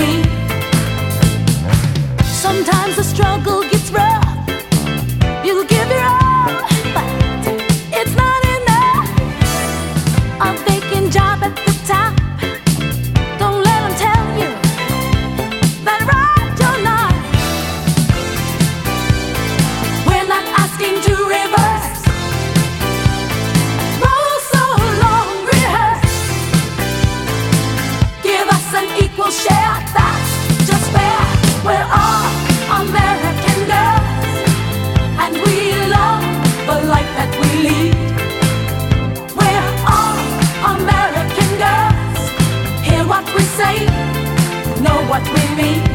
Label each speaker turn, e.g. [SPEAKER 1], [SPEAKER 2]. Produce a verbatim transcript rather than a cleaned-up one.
[SPEAKER 1] mean. Sometimes the struggle gets rough. You give your all, but it's not enough. A vacant job at the top. Don't let them tell you that right you're not. We're not asking to reverse. Roll so long, rehearse. Give us an equal share, that's just fair. We're all American girls, and we love the life that we lead. We're all American girls. Hear what we say, know what we mean.